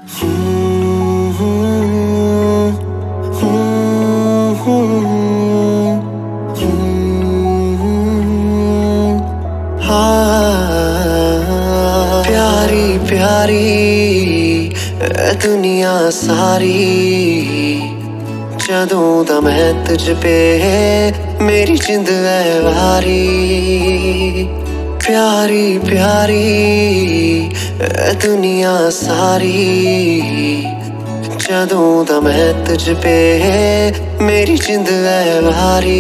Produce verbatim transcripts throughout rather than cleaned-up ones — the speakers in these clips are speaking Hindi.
प्यारी प्यारी ए दुनिया सारी जदों दा मैं तुझ पे मेरी जिंद है वारी। प्यारी प्यारी ए दुनिया सारी जदों दा मैं तुझ पे मेरी जिंद है वारी।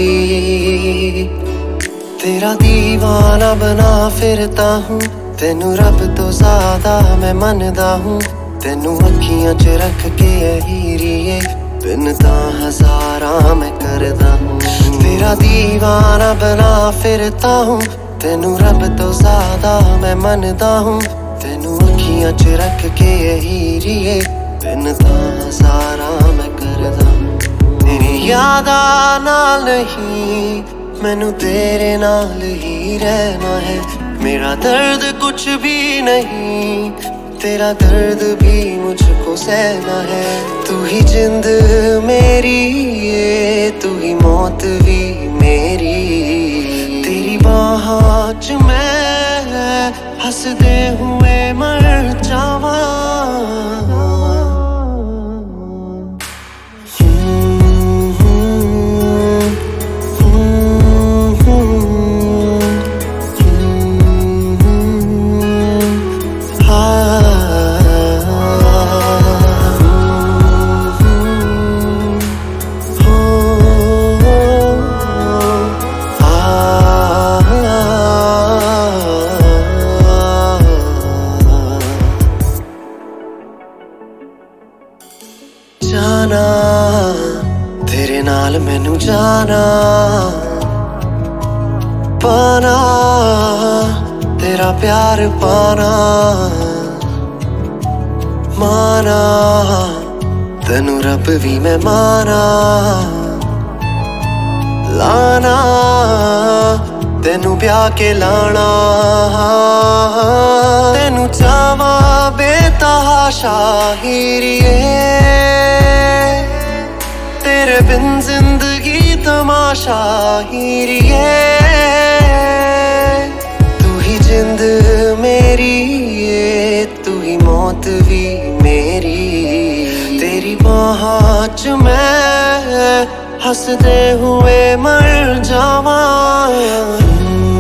तेरा दीवाना बना फिरता हूँ, तेनू रब तो ज्यादा मैं मनदा हूँ। तेनू अखियां च रख के हीरिए बिन ता हजारा मैं करदा हूँ। तेरा दीवाना बना फिरता हूँ, तेनू रब तो ज्यादा मैं मनदा हूँ। तेनू अखियां च रख के हीरिए बिन ता हजारा मैं करदा हूँ। तेरी यादा नाल नहीं मैनू तेरे नाल ही रहना है। मेरा दर्द कुछ भी नहीं, तेरा दर्द भी मुझको सहना है। तू ही जिंद मेरी ये, तू ही मौत भी मेरी। तेरी बाहों च मैं हंसदे हुए मर जावा। जाना तेरे नाल मैनू जाना, पाना तेरा प्यार पाना। माना तेनू रब भी मैं माना, लाना तेनू ब्याह के लाना। तेनू चावा बेतहाशा हीरिए, तेरे बिन जिंदगी तमाशा हीरिए। तू ही जिंद मेरी ये, तू ही मौत भी मेरी। तेरी बाहों च मैं हंसदे हुए मर जावा।